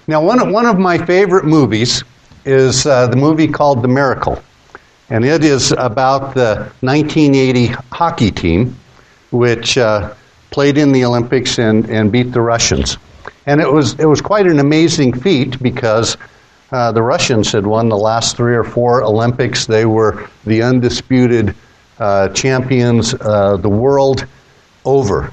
Now, one of my favorite movies is the movie called The Miracle. And it is about the 1980 hockey team, which played in the Olympics and beat the Russians. And it was quite an amazing feat because the Russians had won the last 3 or 4 Olympics. They were the undisputed champions the world over.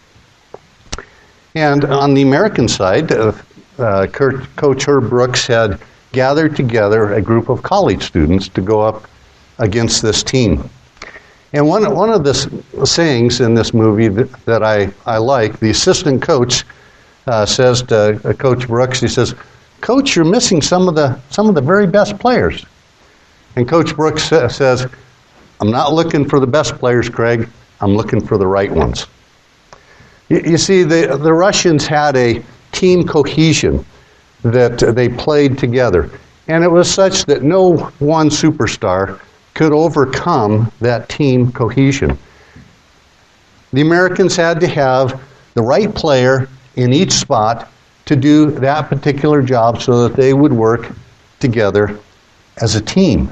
And on the American side, Coach Herb Brooks had gathered together a group of college students to go up against this team. And one of the sayings in this movie that I like, the assistant coach says to Coach Brooks, he says, "Coach, you're missing some of the very best players." And Coach Brooks says, "I'm not looking for the best players, Craig. I'm looking for the right ones." You see, the Russians had a team cohesion that they played together. And it was such that no one superstar could overcome that team cohesion. The Americans had to have the right player in each spot to do that particular job so that they would work together as a team.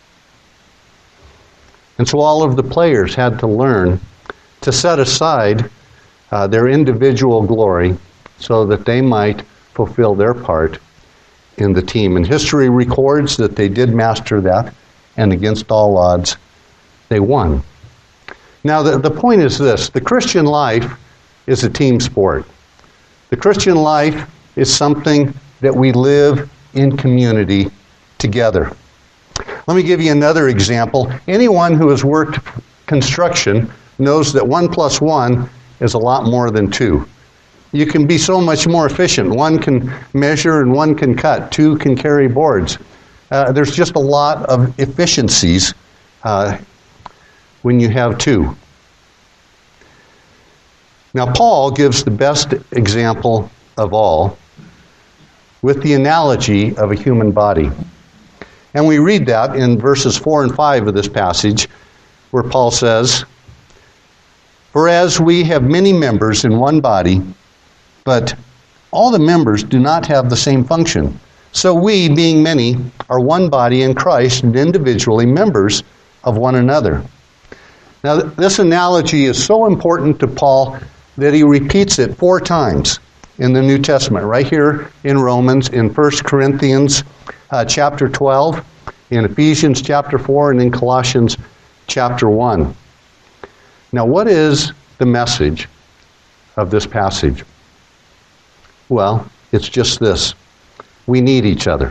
And so all of the players had to learn to set aside their individual glory so that they might fulfill their part in the team. And history records that they did master that, and against all odds, they won. Now, the point is this: the Christian life is a team sport. The Christian life is something that we live in community together. Let me give you another example. Anyone who has worked construction knows that 1 + 1 is a lot more than 2. You can be so much more efficient. 1 can measure and 1 can cut. 2 can carry boards. There's just a lot of efficiencies when you have 2. Now, Paul gives the best example of all with the analogy of a human body. And we read that in verses 4 and 5 of this passage, where Paul says, "For as we have many members in one body, but all the members do not have the same function, so we, being many, are one body in Christ and individually members of one another." Now, this analogy is so important to Paul that he repeats it 4 times in the New Testament, right here in Romans, in 1 Corinthians chapter 12, in Ephesians chapter 4, and in Colossians chapter 1. Now, what is the message of this passage? Well, it's just this: we need each other.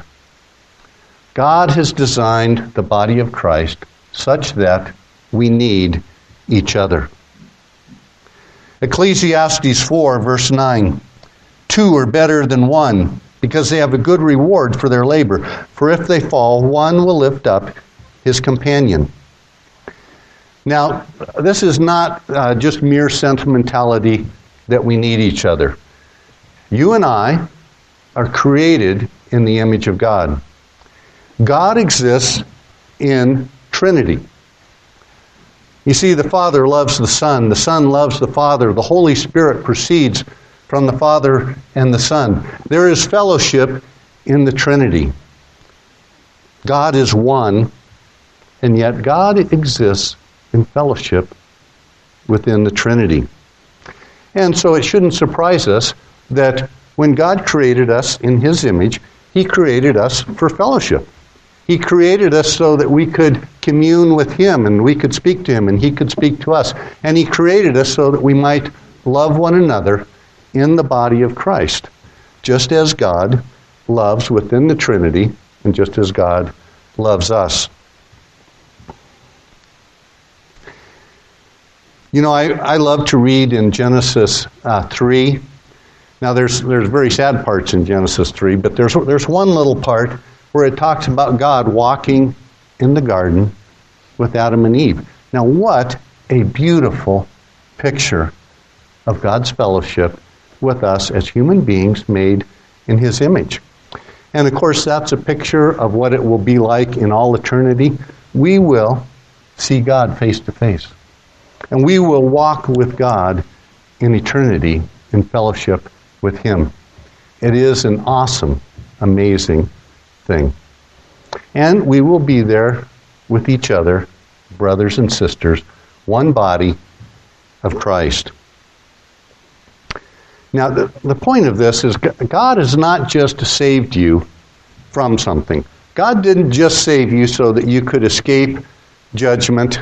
God has designed the body of Christ such that we need each other. Ecclesiastes 4, verse 9, "Two are better than one, because they have a good reward for their labor. For if they fall, one will lift up his companion." Now, this is not just mere sentimentality that we need each other. You and I are created in the image of God. God exists in Trinity. You see, the Father loves the Son loves the Father, the Holy Spirit proceeds from the Father and the Son. There is fellowship in the Trinity. God is one, and yet God exists in fellowship within the Trinity. And so it shouldn't surprise us that when God created us in His image, He created us for fellowship. He created us so that we could commune with Him and we could speak to Him and He could speak to us. And He created us so that we might love one another in the body of Christ, just as God loves within the Trinity and just as God loves us. You know, I love to read in Genesis 3. Now, there's very sad parts in Genesis 3, but there's one little part where it talks about God walking in the garden with Adam and Eve. Now, what a beautiful picture of God's fellowship with us as human beings made in His image. And, of course, that's a picture of what it will be like in all eternity. We will see God face to face. And we will walk with God in eternity in fellowship with Him. It is an awesome, amazing thing. And we will be there with each other, brothers and sisters, one body of Christ. Now, the point of this is God has not just saved you from something. God didn't just save you so that you could escape judgment.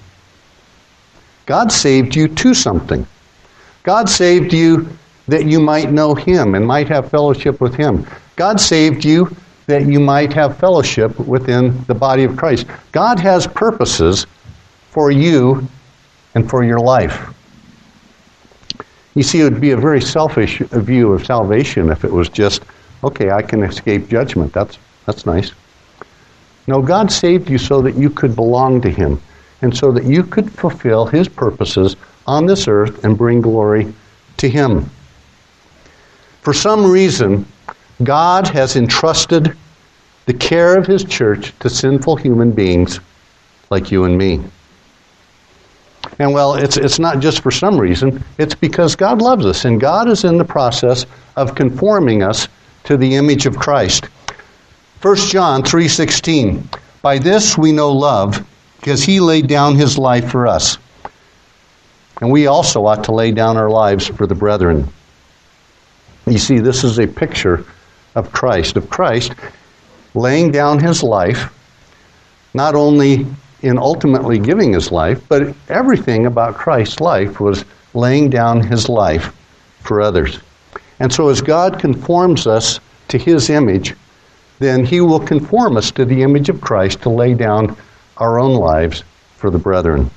God saved you to something. God saved you that you might know Him and might have fellowship with Him. God saved you that you might have fellowship within the body of Christ. God has purposes for you and for your life. You see, it would be a very selfish view of salvation if it was just, okay, I can escape judgment. That's nice. No, God saved you so that you could belong to Him and so that you could fulfill His purposes on this earth and bring glory to Him. For some reason, God has entrusted the care of His church to sinful human beings like you and me. And well, it's not just for some reason. It's because God loves us, and God is in the process of conforming us to the image of Christ. 1 John 3:16, by this we know love, because He laid down His life for us. And we also ought to lay down our lives for the brethren. You see, this is a picture of Christ laying down His life, not only in ultimately giving His life, but everything about Christ's life was laying down His life for others. And so as God conforms us to His image, then He will conform us to the image of Christ to lay down our own lives for the brethren.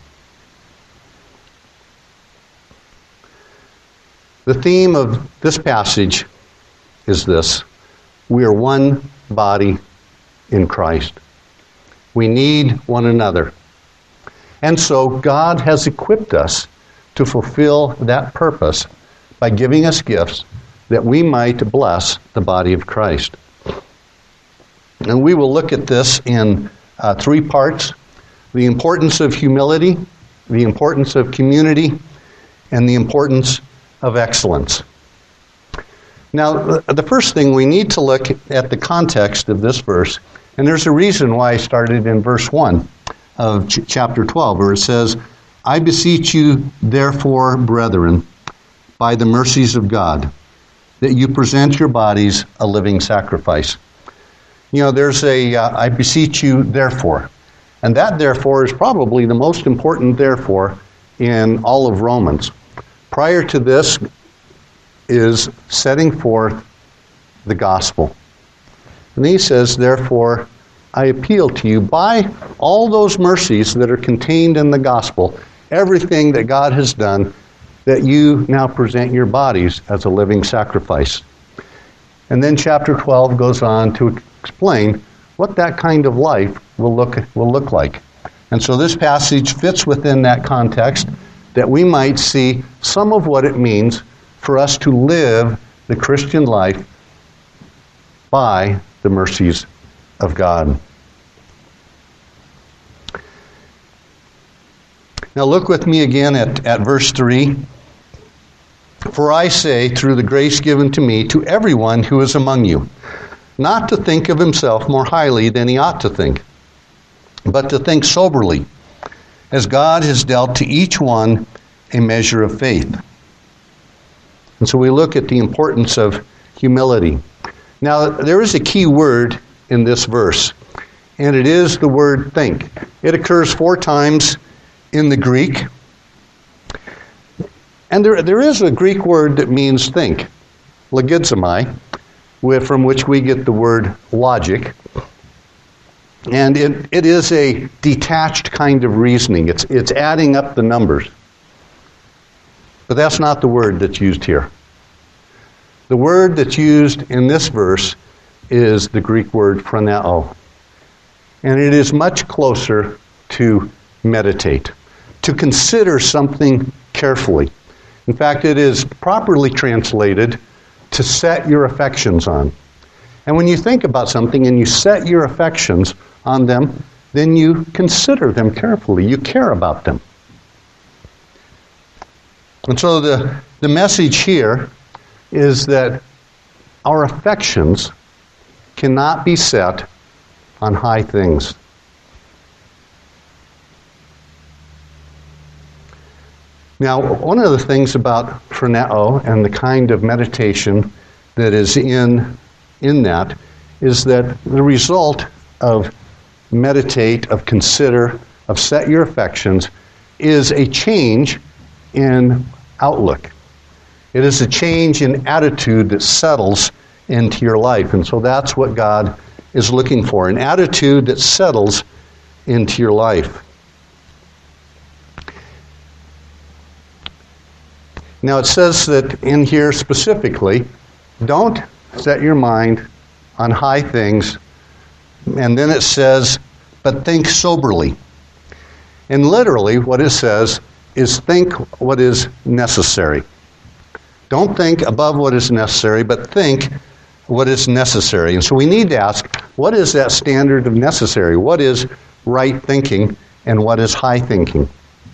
The theme of this passage is this: we are one body in Christ. We need one another. And so God has equipped us to fulfill that purpose by giving us gifts that we might bless the body of Christ. And we will look at this in 3 parts: the importance of humility, the importance of community, and the importance of excellence. Now, the first thing we need to look at the context of this verse, and there's a reason why I started in verse 1 of chapter 12, where it says, I beseech you, therefore, brethren, by the mercies of God, that you present your bodies a living sacrifice. You know, there's I beseech you, therefore. And that therefore is probably the most important therefore in all of Romans. Prior to this is setting forth the gospel. And he says, therefore, I appeal to you by all those mercies that are contained in the gospel, everything that God has done, that you now present your bodies as a living sacrifice. And then chapter 12 goes on to explain what that kind of life will look like. And so this passage fits within that context, that we might see some of what it means for us to live the Christian life by the mercies of God. Now look with me again at verse 3. For I say, through the grace given to me, to everyone who is among you, not to think of himself more highly than he ought to think, but to think soberly, as God has dealt to each one a measure of faith. And so we look at the importance of humility. Now, there is a key word in this verse, and it is the word think. It occurs 4 times in the Greek. And there is a Greek word that means think, logizomai, from which we get the word logic. And it is a detached kind of reasoning. It's adding up the numbers. But that's not the word that's used here. The word that's used in this verse is the Greek word phroneo. And it is much closer to meditate, to consider something carefully. In fact, it is properly translated to set your affections on. And when you think about something and you set your affections on them, then you consider them carefully. You care about them. And so the message here is that our affections cannot be set on high things. Now, one of the things about phroneo and the kind of meditation that is in that is that the result of meditate, of consider, of set your affections is a change in outlook. It is a change in attitude that settles into your life. And so that's what God is looking for, an attitude that settles into your life. Now it says that in here specifically, don't set your mind on high things. And then it says, but think soberly. And literally what it says is think what is necessary. Don't think above what is necessary, but think what is necessary. And so we need to ask, what is that standard of necessary? What is right thinking and what is high thinking?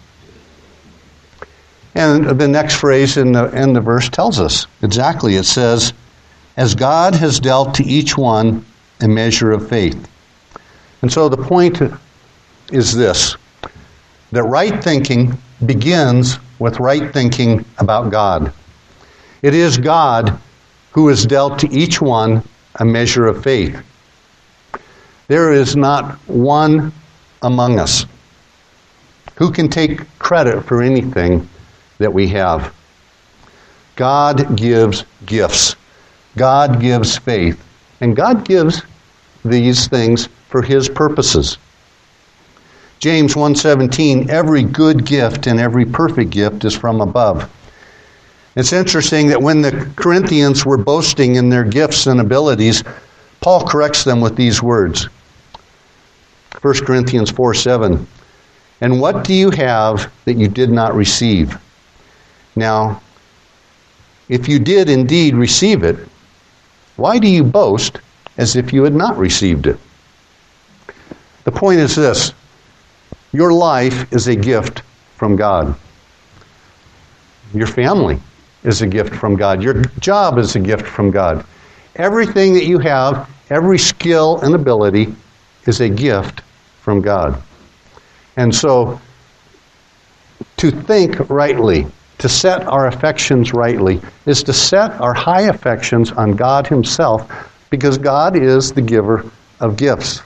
And the next phrase in the verse tells us exactly. It says, as God has dealt to each one a measure of faith. And so the point is this, that right thinking begins with right thinking about God. It is God who has dealt to each one a measure of faith. There is not one among us who can take credit for anything that we have. God gives gifts. God gives faith. And God gives these things for His purposes. James 1:17, every good gift and every perfect gift is from above. It's interesting that when the Corinthians were boasting in their gifts and abilities, Paul corrects them with these words. 1 Corinthians 4:7, and what do you have that you did not receive? Now, if you did indeed receive it, why do you boast as if you had not received it? The point is this, your life is a gift from God. Your family is a gift from God. Your job is a gift from God. Everything that you have, every skill and ability is a gift from God. And so, to think rightly, to set our affections rightly, is to set our high affections on God Himself, because God is the giver of gifts.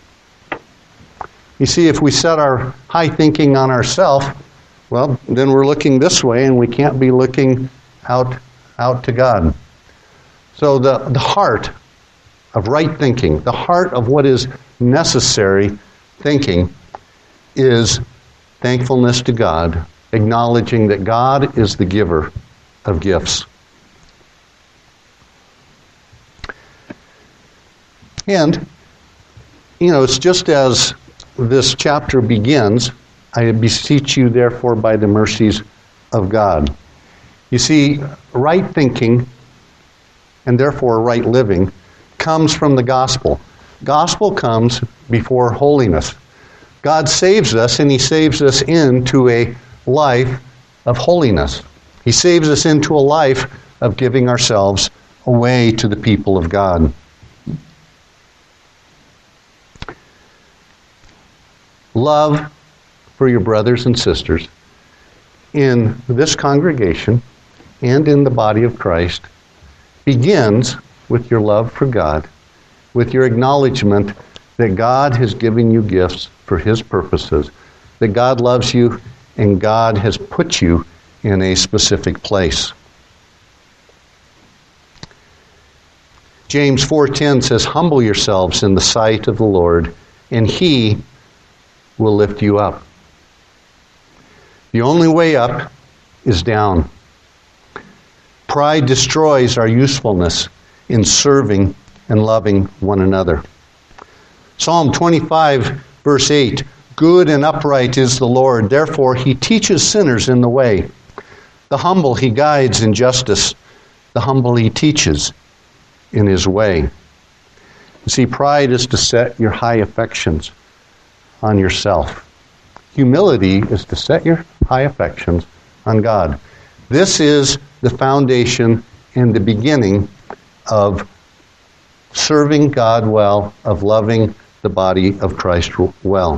You see, if we set our high thinking on ourselves, well, then we're looking this way and we can't be looking out to God. So the heart of right thinking, the heart of what is necessary thinking, is thankfulness to God, acknowledging that God is the giver of gifts. And, it's just as this chapter begins, I beseech you therefore by the mercies of God. You see, right thinking, and therefore right living, comes from the gospel. Gospel comes before holiness. God saves us, and He saves us into a life of holiness. He saves us into a life of giving ourselves away to the people of God. Love for your brothers and sisters in this congregation and in the body of Christ begins with your love for God, with your acknowledgement that God has given you gifts for His purposes, that God loves you and God has put you in a specific place. James 4:10 says, humble yourselves in the sight of the Lord, and He will lift you up. The only way up is down. Pride destroys our usefulness in serving and loving one another. Psalm 25, verse 8, good and upright is the Lord, therefore He teaches sinners in the way. The humble He guides in justice, the humble He teaches in His way. You see, pride is to set your high affections on yourself. Humility is to set your high affections on God. This is the foundation and the beginning of serving God well, of loving the body of Christ well.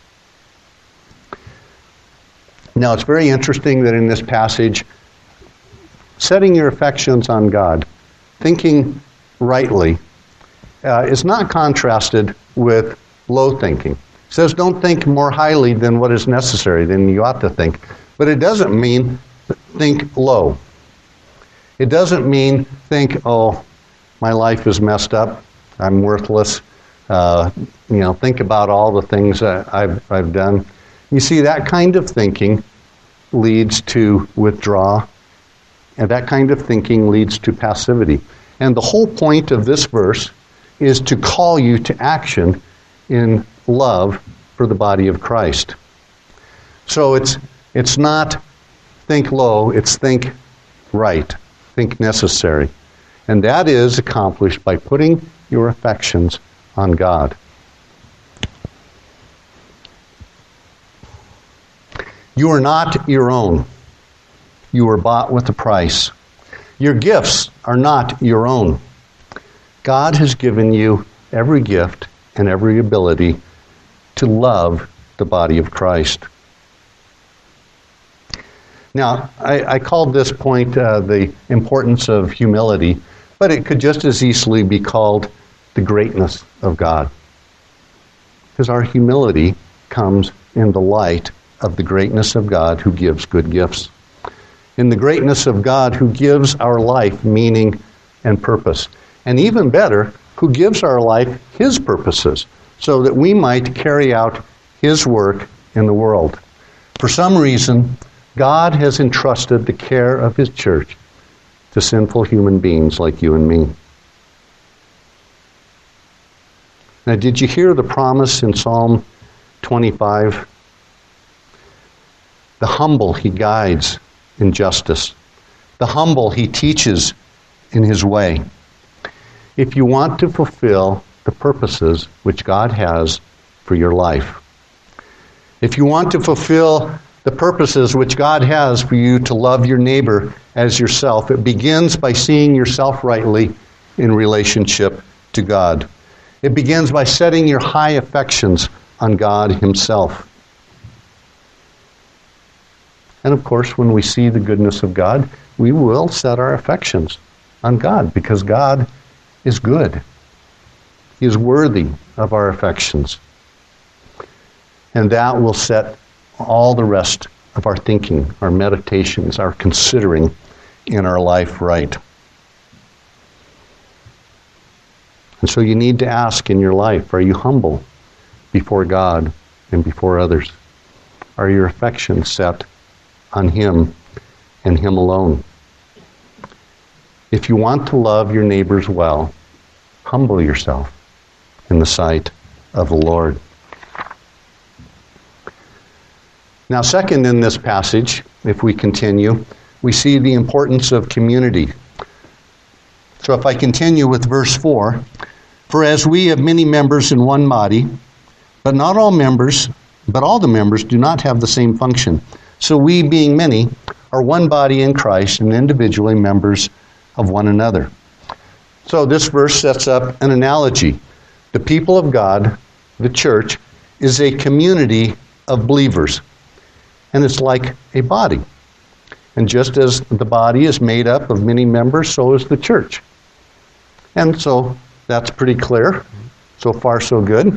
Now, it's very interesting that in this passage, setting your affections on God, thinking rightly, is not contrasted with low thinking. It says don't think more highly than what is necessary, than you ought to think. But it doesn't mean think low. It doesn't mean think, oh, my life is messed up, I'm worthless. Think about all the things that I've done. You see, that kind of thinking leads to withdrawal, and that kind of thinking leads to passivity. And the whole point of this verse is to call you to action in love for the body of Christ. So it's not think low, it's think right, think necessary. And that is accomplished by putting your affections on God. You are not your own. You were bought with a price. Your gifts are not your own. God has given you every gift and every ability to love the body of Christ. Now, I called this point the importance of humility, but it could just as easily be called the greatness of God. Because our humility comes in the light of the greatness of God who gives good gifts. In the greatness of God who gives our life meaning and purpose. And even better, who gives our life His purposes, so that we might carry out His work in the world. For some reason, God has entrusted the care of His church to sinful human beings like you and me. Now, did you hear the promise in Psalm 25? The humble He guides in justice. The humble He teaches in His way. If you want to fulfill the purposes which God has for your life, if you want to fulfill the purposes which God has for you to love your neighbor as yourself, it begins by seeing yourself rightly in relationship to God. It begins by setting your high affections on God Himself. And of course, when we see the goodness of God, we will set our affections on God, because God is good. He is worthy of our affections. And that will set all the rest of our thinking, our meditations, our considering in our life right. And so you need to ask in your life, are you humble before God and before others? Are your affections set on Him and Him alone? If you want to love your neighbors well, humble yourself in the sight of the Lord. Now, second in this passage, if we continue, we see the importance of community. So if I continue with verse 4, for as we have many members in one body, but not all members, but all the members do not have the same function. So we, being many, are one body in Christ and individually members of one another. So this verse sets up an analogy. The people of God, the church, is a community of believers. And it's like a body. And just as the body is made up of many members, so is the church. And so that's pretty clear. So far, so good.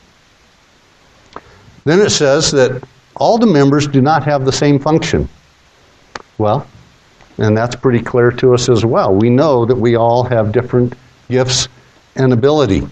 Then it says that all the members do not have the same function. Well, and that's pretty clear to us as well. We know that we all have different gifts and ability.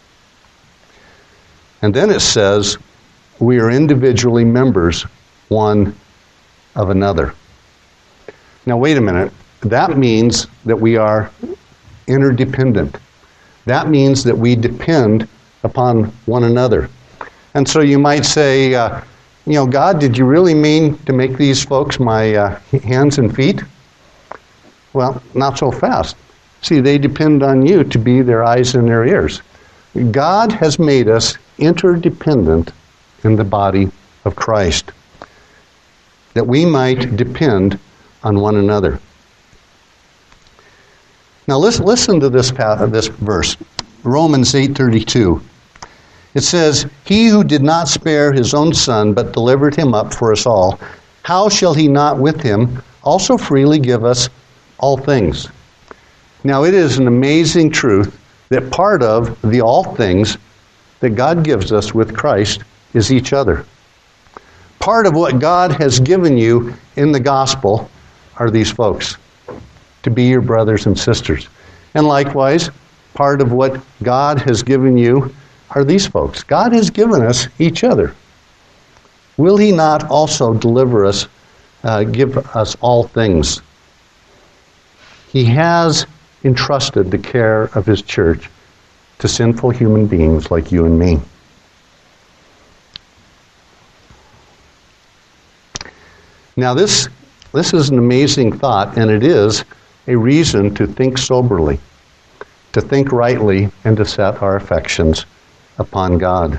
And then it says we are individually members one of another. Now, wait a minute. That means that we are interdependent. That means that we depend upon one another. And so you might say, God, did you really mean to make these folks my hands and feet? Well, not so fast. See, they depend on you to be their eyes and their ears. God has made us interdependent in the body of Christ, that we might depend on one another. Now listen to this verse, Romans 8:32. It says, "He who did not spare his own son, but delivered him up for us all, how shall he not with him also freely give us all things?" Now it is an amazing truth that part of the all things that God gives us with Christ is each other. Part of what God has given you in the gospel are these folks, to be your brothers and sisters. And likewise, part of what God has given you are these folks. God has given us each other. Will He not also deliver us, give us all things? He has entrusted the care of His church to sinful human beings like you and me. Now this is an amazing thought, and it is a reason to think soberly, to think rightly, and to set our affections upon God.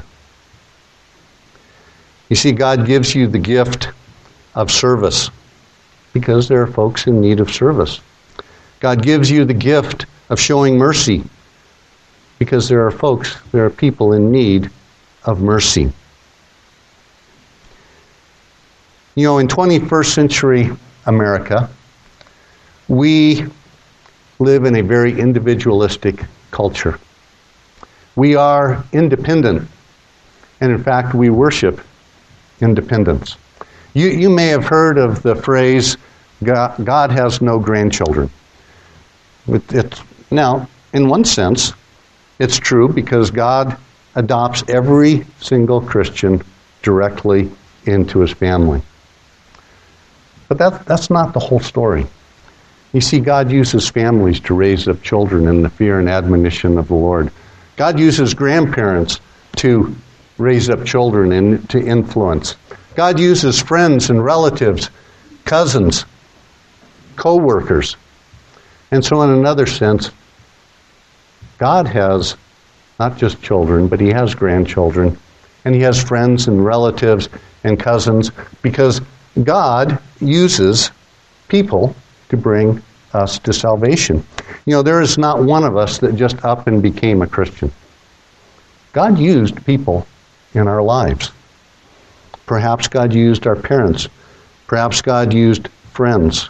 You see, God gives you the gift of service because there are folks in need of service. God gives you the gift of showing mercy because there are people in need of mercy. You know, in 21st century America, we live in a very individualistic culture. We are independent, and in fact, we worship independence. You may have heard of the phrase, God has no grandchildren. Now, in one sense, it's true because God adopts every single Christian directly into His family. But that's not the whole story. You see, God uses families to raise up children in the fear and admonition of the Lord. God uses grandparents to raise up children and to influence. God uses friends and relatives, cousins, co-workers. And so in another sense, God has not just children, but He has grandchildren. And He has friends and relatives and cousins because God uses people to bring us to salvation. You know, there is not one of us that just up and became a Christian. God used people in our lives. Perhaps God used our parents. Perhaps God used friends.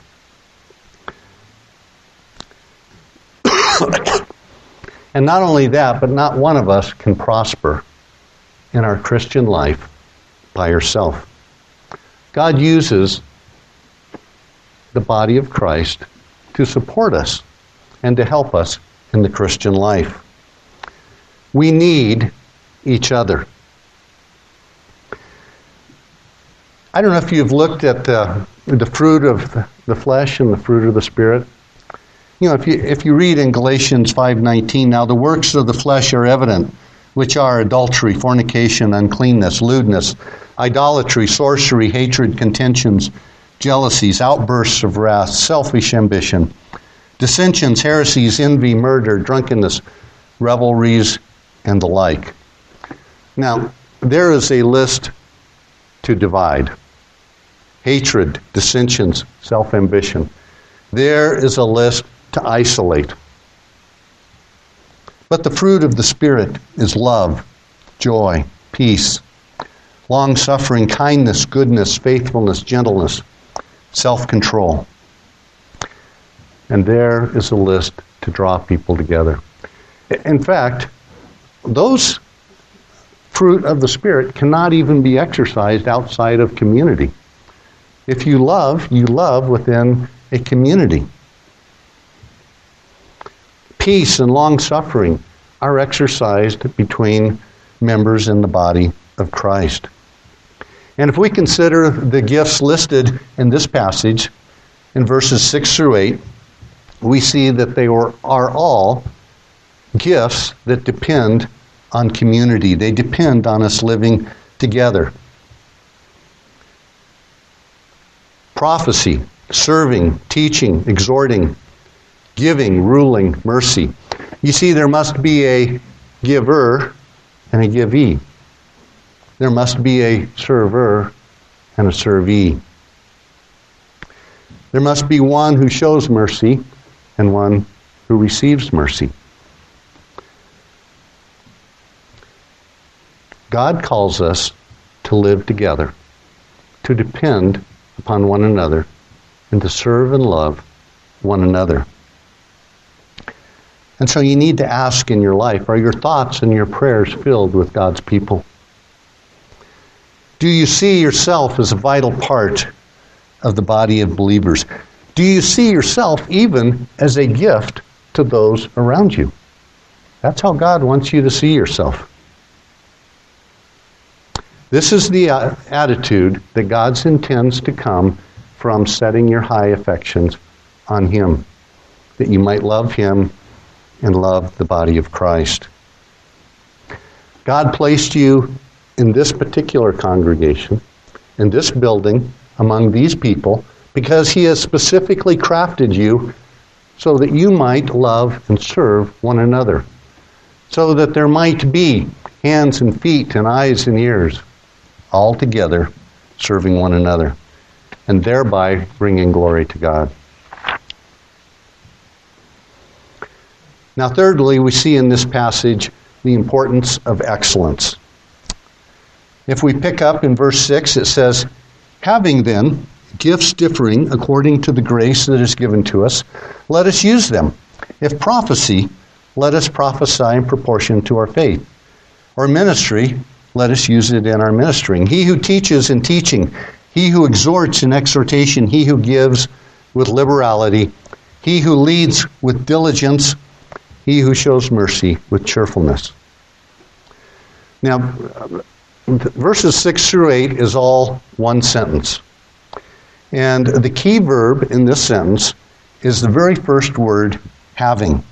And not only that, but not one of us can prosper in our Christian life by herself. God uses the body of Christ to support us and to help us in the Christian life. We need each other. I don't know if you've looked at the fruit of the flesh and the fruit of the Spirit. You know, if you read in Galatians 5:19, now the works of the flesh are evident, which are adultery, fornication, uncleanness, lewdness, idolatry, sorcery, hatred, contentions, jealousies, outbursts of wrath, selfish ambition, dissensions, heresies, envy, murder, drunkenness, revelries, and the like. Now, there is a list to divide. Hatred, dissensions, self-ambition. There is a list to isolate. But the fruit of the Spirit is love, joy, peace, long-suffering, kindness, goodness, faithfulness, gentleness, self-control. And there is a list to draw people together. In fact, those fruit of the Spirit cannot even be exercised outside of community. If you love within a community. Peace and long-suffering are exercised between members in the body of Christ. And if we consider the gifts listed in this passage, in verses 6 through 8, we see that they are all gifts that depend on community. They depend on us living together. Prophecy, serving, teaching, exhorting, giving, ruling, mercy. You see, there must be a giver and a givee. There must be a server and a servee. There must be one who shows mercy and one who receives mercy. God calls us to live together, to depend upon one another, and to serve and love one another. And so you need to ask in your life, are your thoughts and your prayers filled with God's people? Do you see yourself as a vital part of the body of believers? Do you see yourself even as a gift to those around you? That's how God wants you to see yourself. This is the attitude that God intends to come from setting your high affections on Him, that you might love Him and love the body of Christ. God placed you in this particular congregation, in this building, among these people, because He has specifically crafted you so that you might love and serve one another, so that there might be hands and feet and eyes and ears all together serving one another, and thereby bringing glory to God. Now, thirdly, we see in this passage the importance of excellence. If we pick up in verse 6, it says, "Having then gifts differing according to the grace that is given to us, let us use them. If prophecy, let us prophesy in proportion to our faith. Or ministry, let us use it in our ministering. He who teaches in teaching, he who exhorts in exhortation, he who gives with liberality, he who leads with diligence, he who shows mercy with cheerfulness." Now, verses 6 through 8 is all one sentence. And the key verb in this sentence is the very first word, having.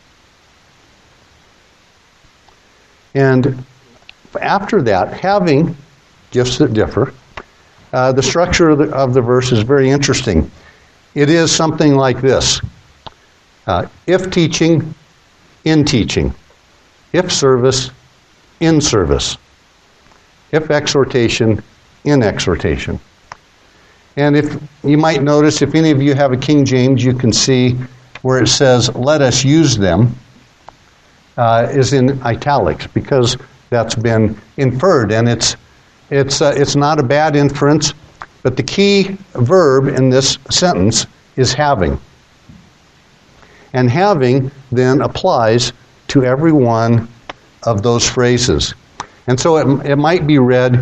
And after that, having gifts that differ, the structure of the verse is very interesting. It is something like this. If teaching, in teaching. If service, in service. If exhortation, in exhortation. And if you might notice, if any of you have a King James, you can see where it says, "Let us use them," is in italics, because that's been inferred, and it's not a bad inference, but the key verb in this sentence is having. And having then applies to every one of those phrases. And so it might be read,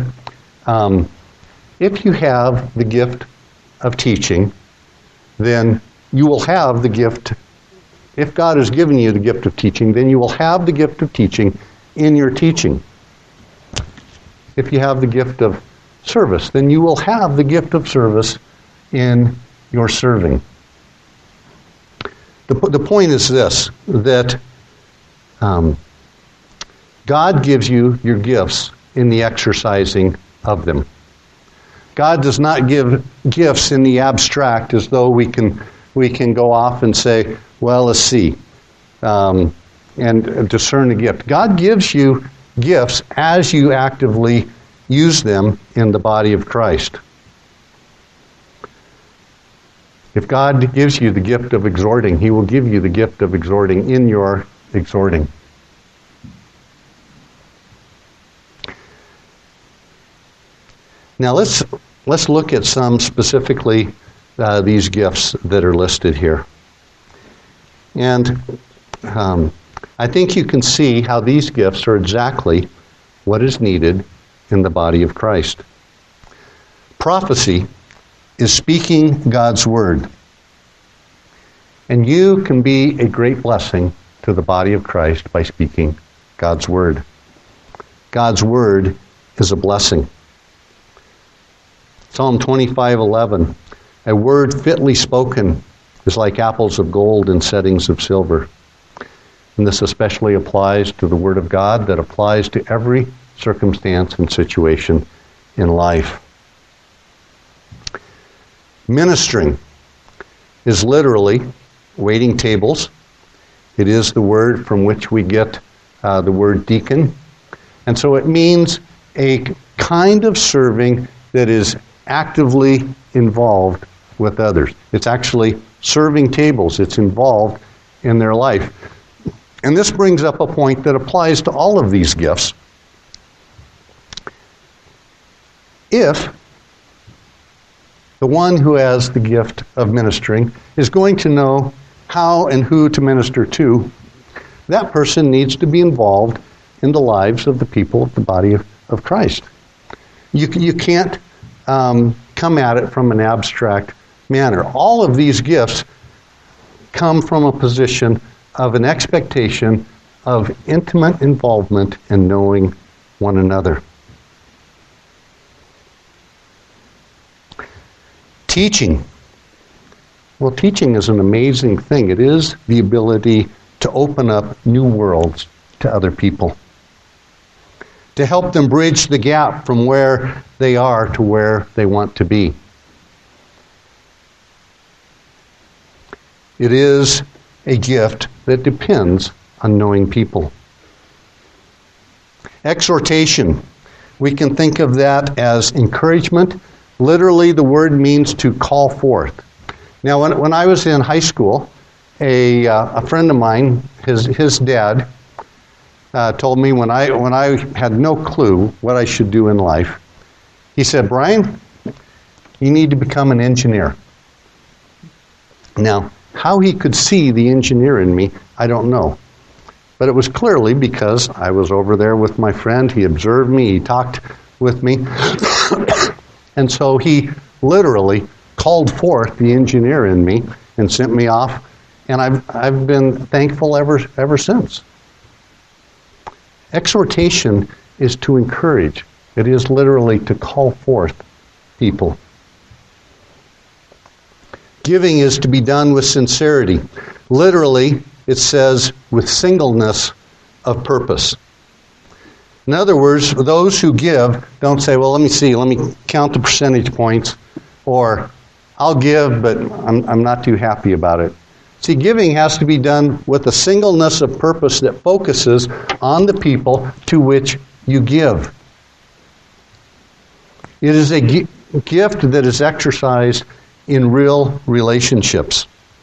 if you have the gift of teaching, then you will have the gift. If God has given you the gift of teaching, then you will have the gift of teaching in your teaching. If you have the gift of service, then you will have the gift of service in your serving. The point is this, that God gives you your gifts in the exercising of them. God does not give gifts in the abstract as though we can go off and say, well, let's see, and discern a gift. God gives you gifts as you actively use them in the body of Christ. If God gives you the gift of exhorting, He will give you the gift of exhorting in your exhorting. Now let's look at some specifically these gifts that are listed here. And I think you can see how these gifts are exactly what is needed in the body of Christ. Prophecy is speaking God's word. And you can be a great blessing to the body of Christ by speaking God's word. God's word is a blessing. Psalm 25:11, a word fitly spoken is like apples of gold in settings of silver. And this especially applies to the Word of God, that applies to every circumstance and situation in life. Ministering is literally waiting tables. It is the word from which we get the word deacon. And so it means a kind of serving that is actively involved with others. It's actually serving tables. It's involved in their life. And this brings up a point that applies to all of these gifts. If the one who has the gift of ministering is going to know how and who to minister to, that person needs to be involved in the lives of the people of the body of Christ. You can't come at it from an abstract manner. All of these gifts come from a position of an expectation of intimate involvement in knowing one another. Teaching. Well, teaching is an amazing thing. It is the ability to open up new worlds to other people, to help them bridge the gap from where they are to where they want to be. It is a gift that depends on knowing people. Exhortation. We can think of that as encouragement. Literally, the word means to call forth. Now, when I was in high school, a friend of mine, his dad, told me when I had no clue what I should do in life, he said, "Brian, you need to become an engineer." Now, how he could see the engineer in me, I don't know. But it was clearly because I was over there with my friend. He observed me. He talked with me. And so he literally called forth the engineer in me and sent me off. And I've been thankful ever since. Exhortation is to encourage. It is literally to call forth people. Giving is to be done with sincerity. Literally, it says with singleness of purpose. In other words, those who give don't say, well, let me count the percentage points, or I'll give, but I'm not too happy about it. See, giving has to be done with a singleness of purpose that focuses on the people to which you give. It is a gift that is exercised in real relationships.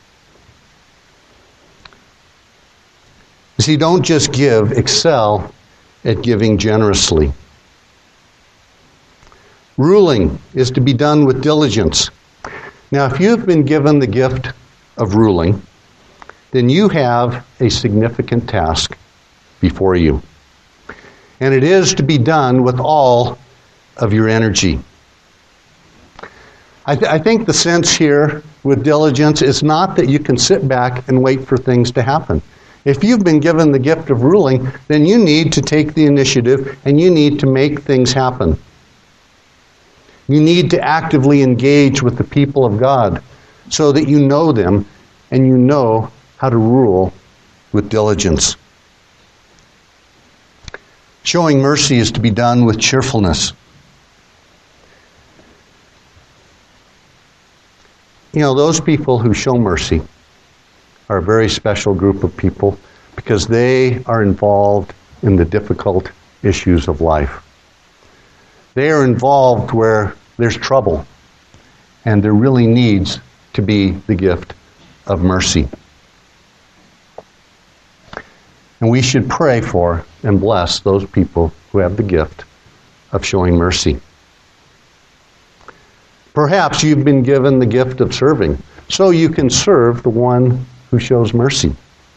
See, don't just give, excel at giving generously. Ruling is to be done with diligence. Now, if you've been given the gift of ruling, then you have a significant task before you. And it is to be done with all of your energy. I think the sense here with diligence is not that you can sit back and wait for things to happen. If you've been given the gift of ruling, then you need to take the initiative and you need to make things happen. You need to actively engage with the people of God so that you know them and you know how to rule with diligence. Showing mercy is to be done with cheerfulness. You know, those people who show mercy are a very special group of people because they are involved in the difficult issues of life. They are involved where there's trouble, and there really needs to be the gift of mercy. And we should pray for and bless those people who have the gift of showing mercy. Perhaps you've been given the gift of serving, so you can serve the one who shows mercy.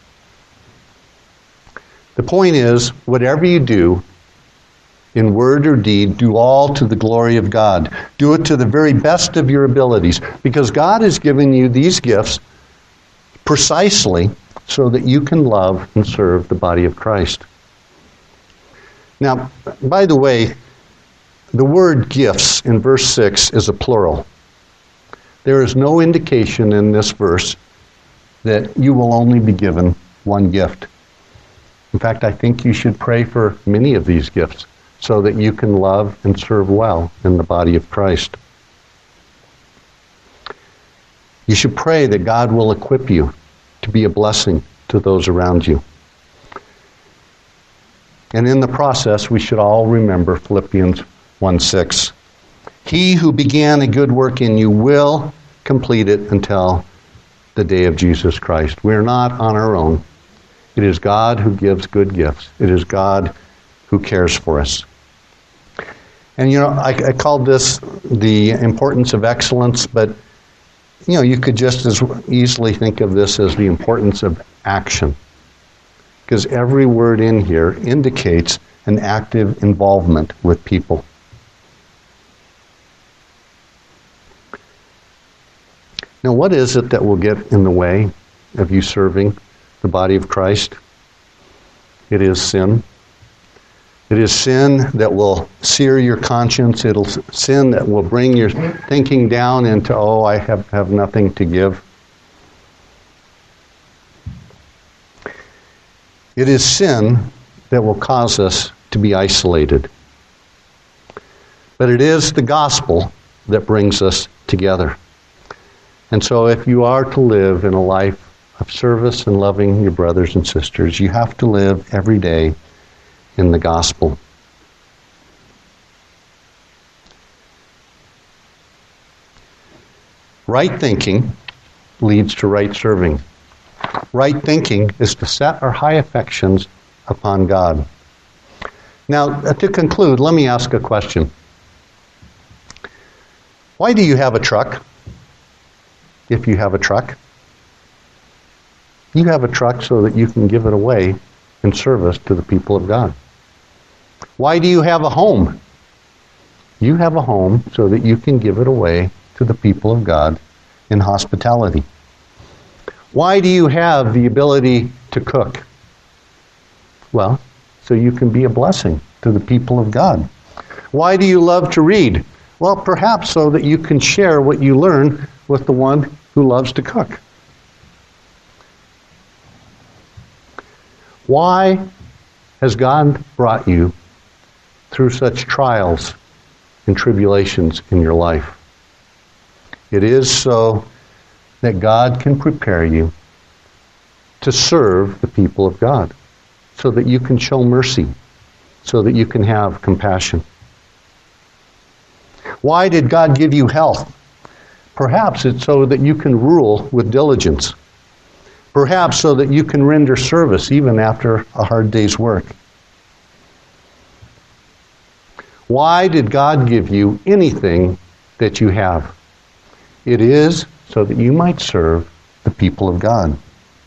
The point is, whatever you do, in word or deed, do all to the glory of God. Do it to the very best of your abilities, because God has given you these gifts precisely so that you can love and serve the body of Christ. Now, by the way, the word gifts in verse 6 is a plural. There is no indication in this verse that you will only be given one gift. In fact, I think you should pray for many of these gifts so that you can love and serve well in the body of Christ. You should pray that God will equip you to be a blessing to those around you. And in the process, we should all remember Philippians 1:6. He who began a good work in you will complete it until the day of Jesus Christ. We are not on our own. It is God who gives good gifts. It is God who cares for us. And I called this the importance of excellence, but you could just as easily think of this as the importance of action. Because every word in here indicates an active involvement with people. Now, what is it that will get in the way of you serving the body of Christ? It is sin. It is sin that will sear your conscience. It'll sin that will bring your thinking down into, I have nothing to give. It is sin that will cause us to be isolated. But it is the gospel that brings us together. And so if you are to live in a life of service and loving your brothers and sisters, you have to live every day in the gospel. Right thinking leads to right serving. Right thinking is to set our high affections upon God. Now, to conclude, let me ask a question. Why do you have a truck? If you have a truck, you have a truck so that you can give it away in service to the people of God. Why do you have a home? You have a home so that you can give it away to the people of God in hospitality. Why do you have the ability to cook? Well, so you can be a blessing to the people of God. Why do you love to read? Well, perhaps so that you can share what you learn with the one who loves to cook. Why has God brought you through such trials and tribulations in your life? It is so that God can prepare you to serve the people of God, so that you can show mercy, so that you can have compassion. Why did God give you health? Perhaps it's so that you can rule with diligence. Perhaps so that you can render service even after a hard day's work. Why did God give you anything that you have? It is so that you might serve the people of God.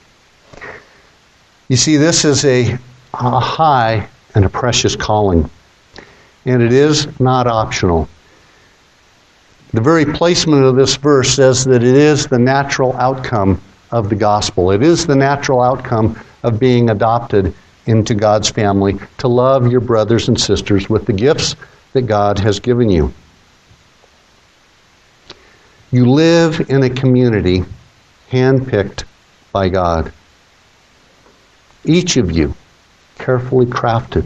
You see, this is a high and a precious calling, and it is not optional. The very placement of this verse says that it is the natural outcome of the gospel. It is the natural outcome of being adopted into God's family, to love your brothers and sisters with the gifts that God has given you. You live in a community handpicked by God. Each of you carefully crafted.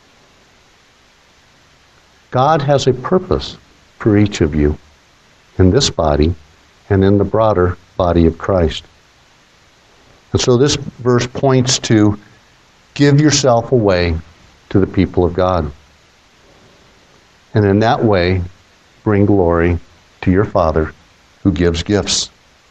God has a purpose for each of you in this body and in the broader body of Christ. And so this verse points to give yourself away to the people of God. And in that way, bring glory to your Father who gives gifts.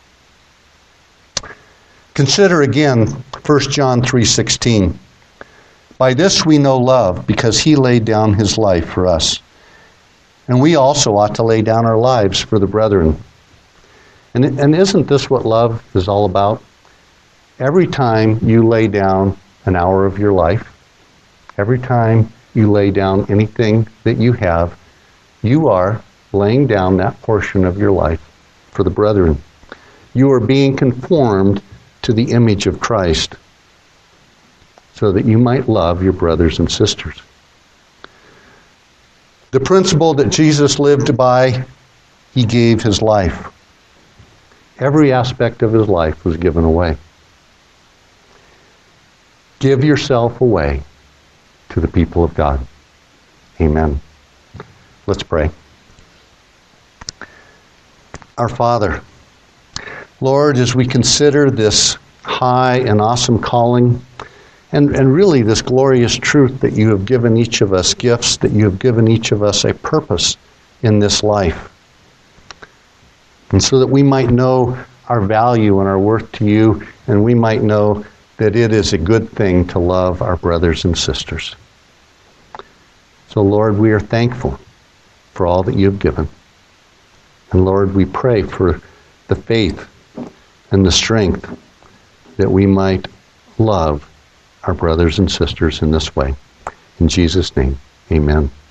Consider again 1 John 3:16. By this we know love, because he laid down his life for us. And we also ought to lay down our lives for the brethren. And isn't this what love is all about? Every time you lay down an hour of your life, every time you lay down anything that you have, you are laying down that portion of your life for the brethren. You are being conformed to the image of Christ so that you might love your brothers and sisters. The principle that Jesus lived by, he gave his life. Every aspect of his life was given away. Give yourself away to the people of God. Amen. Let's pray. Our Father, Lord, as we consider this high and awesome calling, and really this glorious truth that you have given each of us gifts, that you have given each of us a purpose in this life. And so that we might know our value and our worth to you, and we might know that it is a good thing to love our brothers and sisters. So, Lord, we are thankful for all that you've given. And Lord, we pray for the faith and the strength that we might love our brothers and sisters in this way. In Jesus' name, amen.